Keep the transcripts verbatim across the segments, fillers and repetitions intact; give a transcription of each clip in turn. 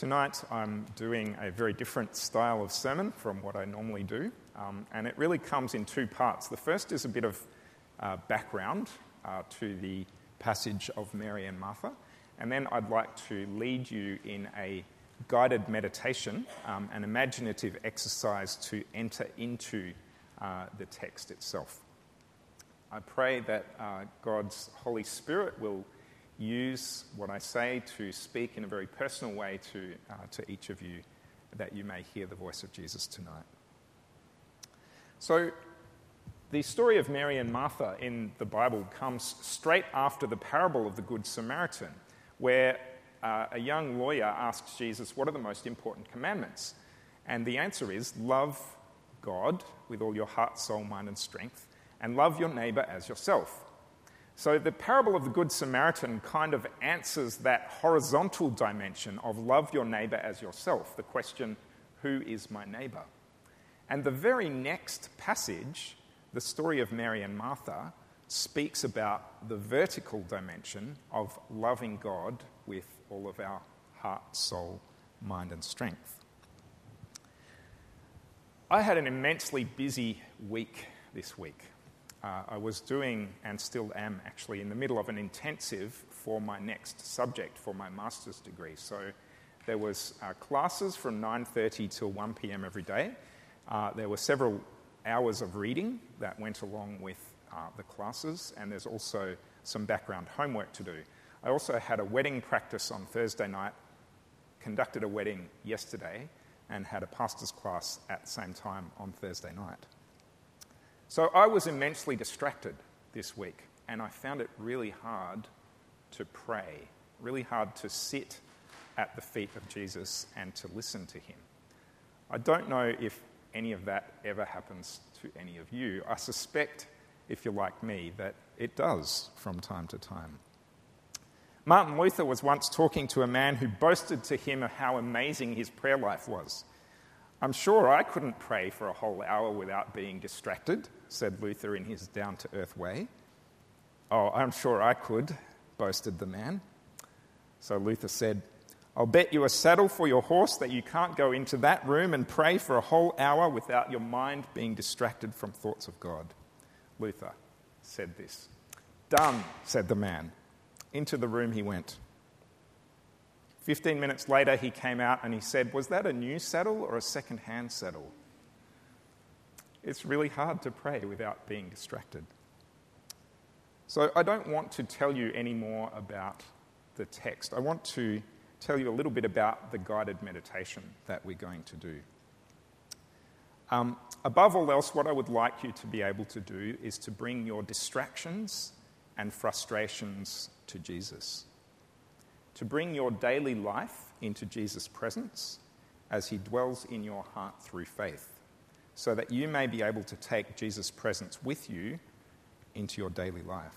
Tonight I'm doing a very different style of sermon from what I normally do, um, and it really comes in two parts. The first is a bit of uh, background uh, to the passage of Mary and Martha, and then I'd like to lead you in a guided meditation, um, an imaginative exercise to enter into uh, the text itself. I pray that uh, God's Holy Spirit will use what I say to speak in a very personal way to, uh, to each of you, that you may hear the voice of Jesus tonight. So, the story of Mary and Martha in the Bible comes straight after the parable of the Good Samaritan, where uh, a young lawyer asks Jesus, what are the most important commandments? And the answer is, love God with all your heart, soul, mind, and strength, and love your neighbour as yourself. So the parable of the Good Samaritan kind of answers that horizontal dimension of love your neighbour as yourself, the question, who is my neighbour? And the very next passage, the story of Mary and Martha, speaks about the vertical dimension of loving God with all of our heart, soul, mind, and strength. I had an immensely busy week this week. Uh, I was doing, and still am actually, in the middle of an intensive for my next subject for my master's degree. So there was uh, classes from nine thirty till one p.m. every day. Uh, there were several hours of reading that went along with uh, the classes, and there's also some background homework to do. I also had a wedding practice on Thursday night, conducted a wedding yesterday, and had a pastor's class at the same time on Thursday night. So I was immensely distracted this week, and I found it really hard to pray, really hard to sit at the feet of Jesus and to listen to him. I don't know if any of that ever happens to any of you. I suspect, if you're like me, that it does from time to time. Martin Luther was once talking to a man who boasted to him of how amazing his prayer life was. I'm sure I couldn't pray for a whole hour without being distracted, said Luther in his down-to-earth way. Oh, I'm sure I could, boasted the man. So Luther said, I'll bet you a saddle for your horse that you can't go into that room and pray for a whole hour without your mind being distracted from thoughts of God. Luther said this. Done, said the man. Into the room he went. Fifteen minutes later, he came out and he said, was that a new saddle or a second-hand saddle? It's really hard to pray without being distracted. So I don't want to tell you any more about the text. I want to tell you a little bit about the guided meditation that we're going to do. Um, above all else, what I would like you to be able to do is to bring your distractions and frustrations to Jesus. To bring your daily life into Jesus' presence as he dwells in your heart through faith, so that you may be able to take Jesus' presence with you into your daily life.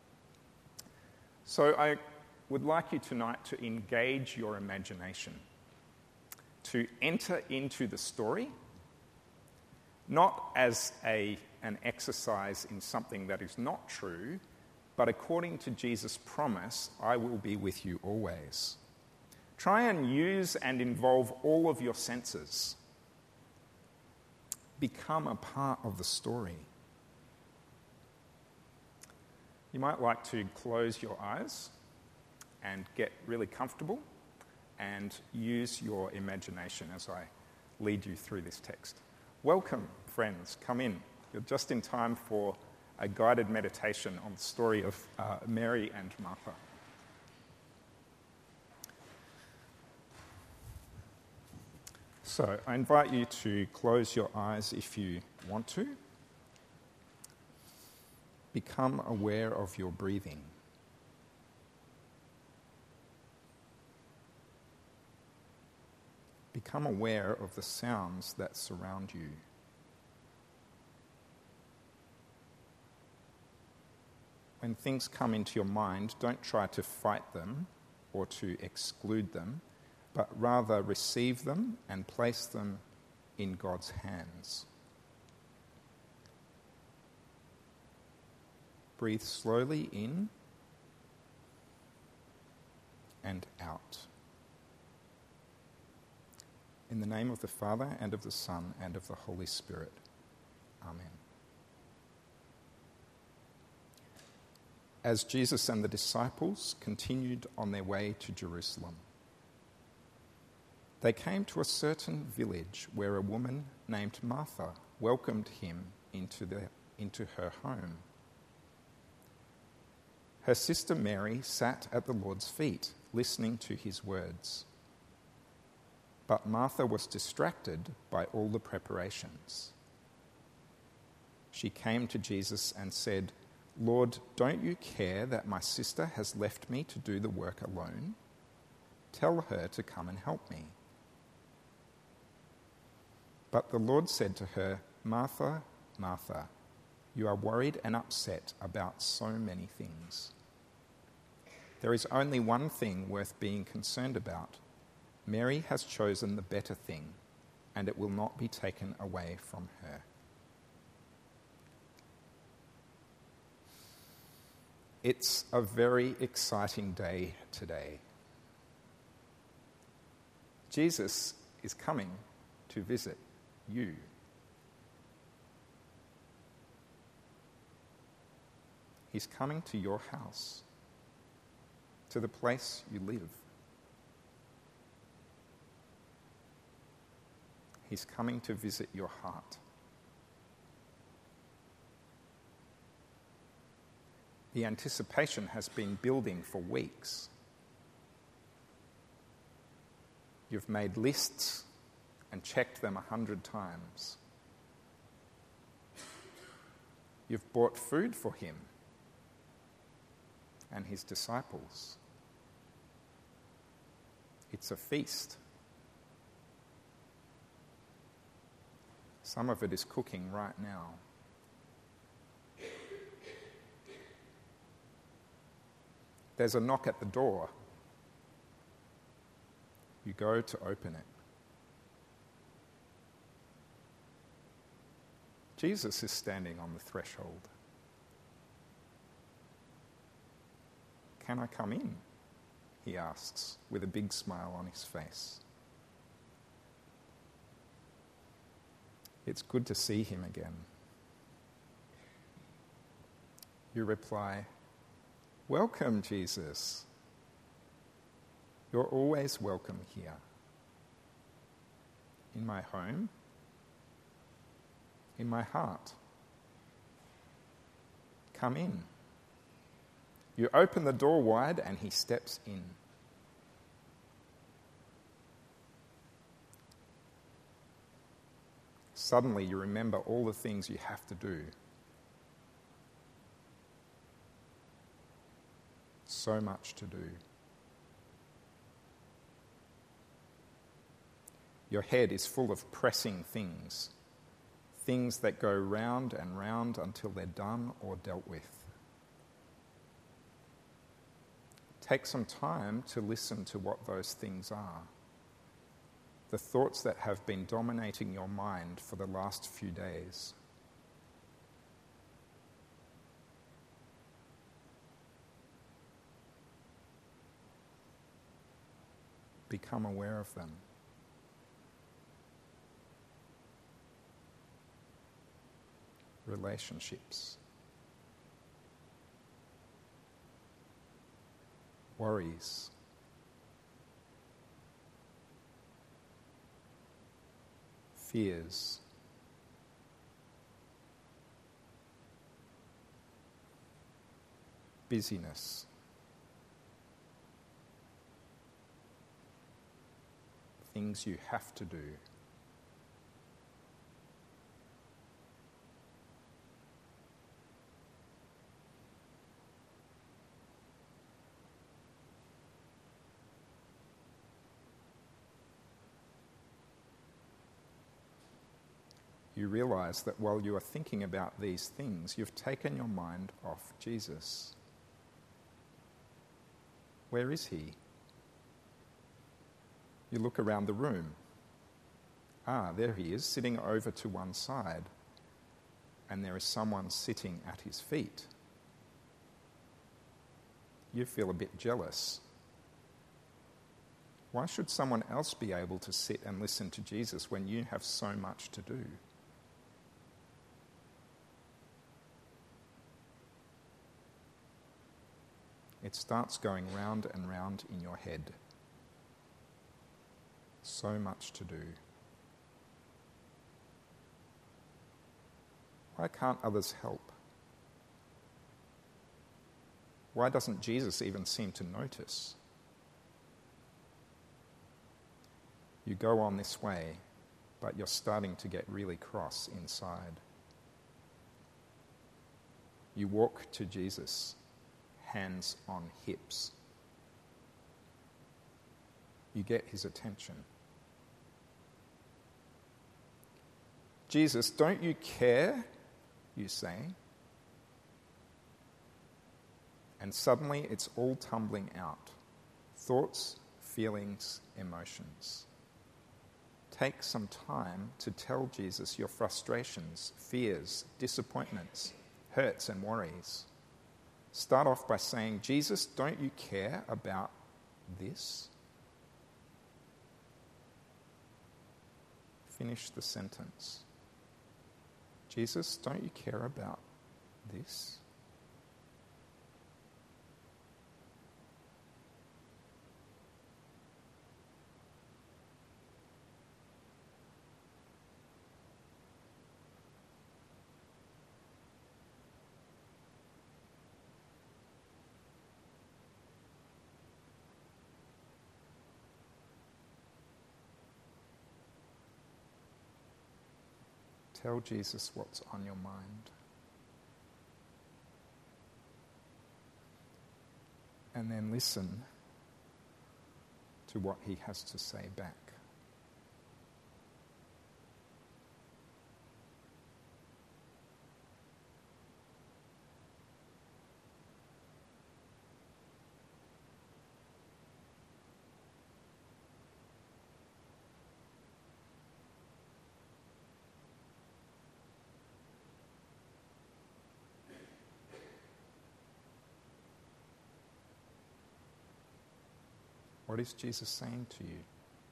So I would like you tonight to engage your imagination, to enter into the story, not as a, an exercise in something that is not true, but according to Jesus' promise, I will be with you always. Try and use and involve all of your senses. Become a part of the story. You might like to close your eyes and get really comfortable and use your imagination as I lead you through this text. Welcome, friends. Come in. You're just in time for a guided meditation on the story of uh, Mary and Martha. So I invite you to close your eyes if you want to. Become aware of your breathing. Become aware of the sounds that surround you. When things come into your mind, don't try to fight them or to exclude them, but rather receive them and place them in God's hands. Breathe slowly in and out. In the name of the Father, and of the Son, and of the Holy Spirit. Amen. As Jesus and the disciples continued on their way to Jerusalem, they came to a certain village where a woman named Martha welcomed him into, the, into her home. Her sister Mary sat at the Lord's feet, listening to his words. But Martha was distracted by all the preparations. She came to Jesus and said, "Lord, don't you care that my sister has left me to do the work alone? Tell her to come and help me." But the Lord said to her, "Martha, Martha, you are worried and upset about so many things. There is only one thing worth being concerned about. Mary has chosen the better thing, and it will not be taken away from her." It's a very exciting day today. Jesus is coming to visit you. He's coming to your house, to the place you live. He's coming to visit your heart. The anticipation has been building for weeks. You've made lists and checked them a hundred times. You've bought food for him and his disciples. It's a feast. Some of it is cooking right now. There's a knock at the door. You go to open it. Jesus is standing on the threshold. "Can I come in?" he asks, with a big smile on his face. It's good to see him again. You reply, "Welcome, Jesus. You're always welcome here. In my home, in my heart. Come in." You open the door wide and he steps in. Suddenly you remember all the things you have to do. So much to do. Your head is full of pressing things, things that go round and round until they're done or dealt with. Take some time to listen to what those things are, the thoughts that have been dominating your mind for the last few days. Become aware of them. Relationships. Worries. Fears. Busyness. Things you have to do. You realize that while you are thinking about these things, you've taken your mind off Jesus. Where is he? You look around the room. Ah, there he is, sitting over to one side, and there is someone sitting at his feet. You feel a bit jealous. Why should someone else be able to sit and listen to Jesus when you have so much to do? It starts going round and round in your head. So much to do. Why can't others help? Why doesn't Jesus even seem to notice? You go on this way, but you're starting to get really cross inside. You walk to Jesus, hands on hips. You get his attention. Jesus, don't you care? You say. And suddenly it's all tumbling out. Thoughts, feelings, emotions. Take some time to tell Jesus your frustrations, fears, disappointments, hurts and worries. Start off by saying, Jesus, don't you care about this? Finish the sentence. Jesus, don't you care about this? Tell Jesus what's on your mind. And then listen to what he has to say back. What is Jesus saying to you?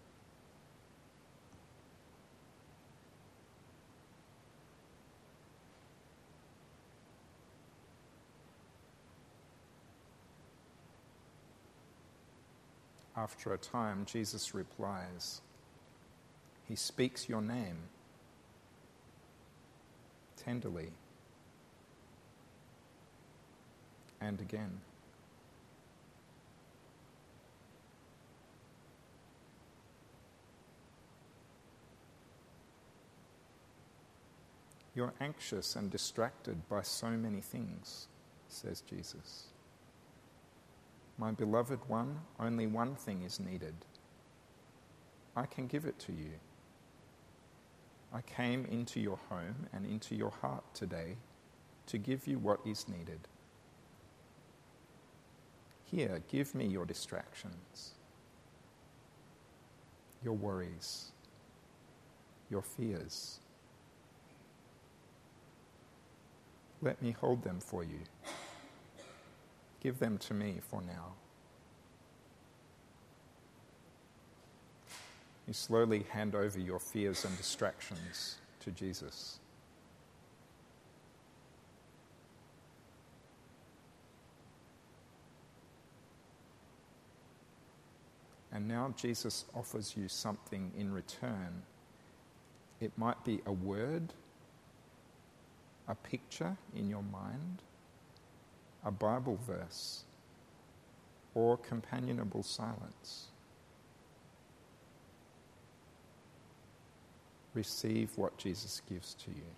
After a time, Jesus replies. He speaks your name tenderly and again. You're anxious and distracted by so many things, says Jesus. My beloved one, only one thing is needed. I can give it to you. I came into your home and into your heart today to give you what is needed. Here, give me your distractions, your worries, your fears. Let me hold them for you. Give them to me for now. You slowly hand over your fears and distractions to Jesus. And now Jesus offers you something in return. It might be a word, a picture in your mind, a Bible verse, or companionable silence. Receive what Jesus gives to you.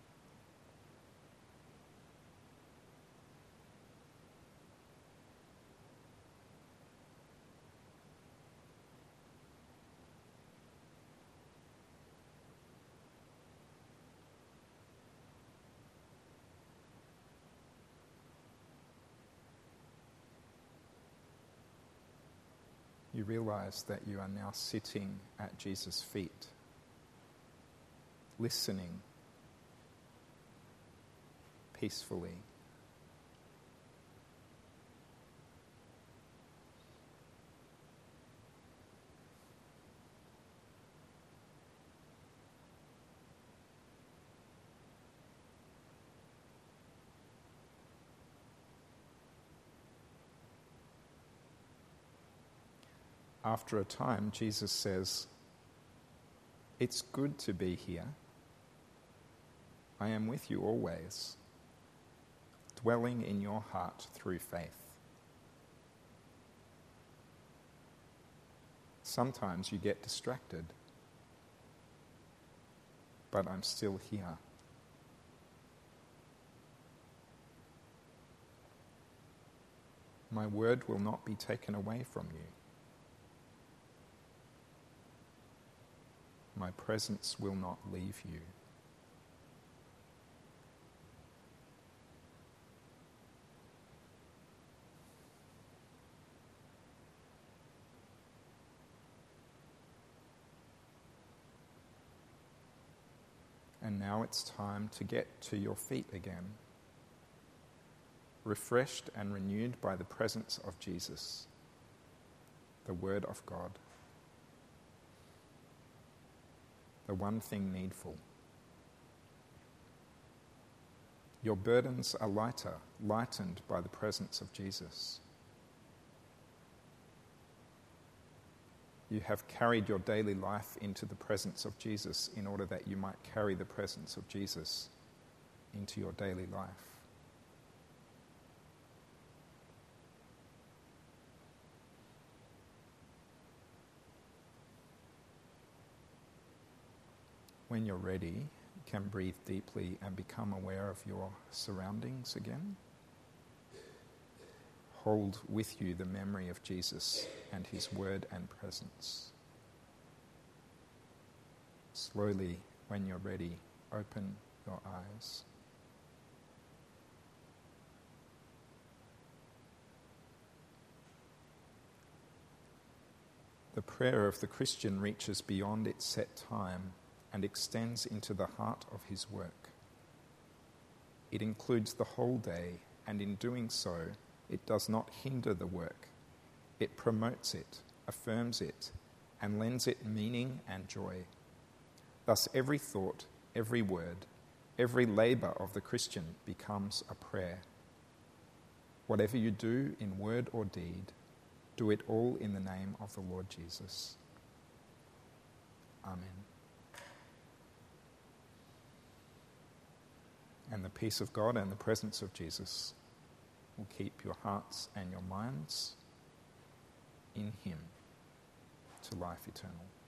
You realize that you are now sitting at Jesus' feet, listening peacefully. after a time, Jesus says, "It's good to be here. I am with you always, dwelling in your heart through faith." Sometimes you get distracted, but I'm still here. My word will not be taken away from you. My presence will not leave you. And now it's time to get to your feet again, refreshed and renewed by the presence of Jesus, the Word of God, the one thing needful. Your burdens are lighter, lightened by the presence of Jesus. You have carried your daily life into the presence of Jesus in order that you might carry the presence of Jesus into your daily life. When you're ready, you can breathe deeply and become aware of your surroundings again. Hold with you the memory of Jesus and his word and presence. Slowly, when you're ready, open your eyes. The prayer of the Christian reaches beyond its set time and extends into the heart of his work. It includes the whole day, and in doing so, it does not hinder the work. It promotes it, affirms it, and lends it meaning and joy. Thus, every thought, every word, every labour of the Christian becomes a prayer. Whatever you do in word or deed, do it all in the name of the Lord Jesus. Amen. And the peace of God and the presence of Jesus will keep your hearts and your minds in him to life eternal.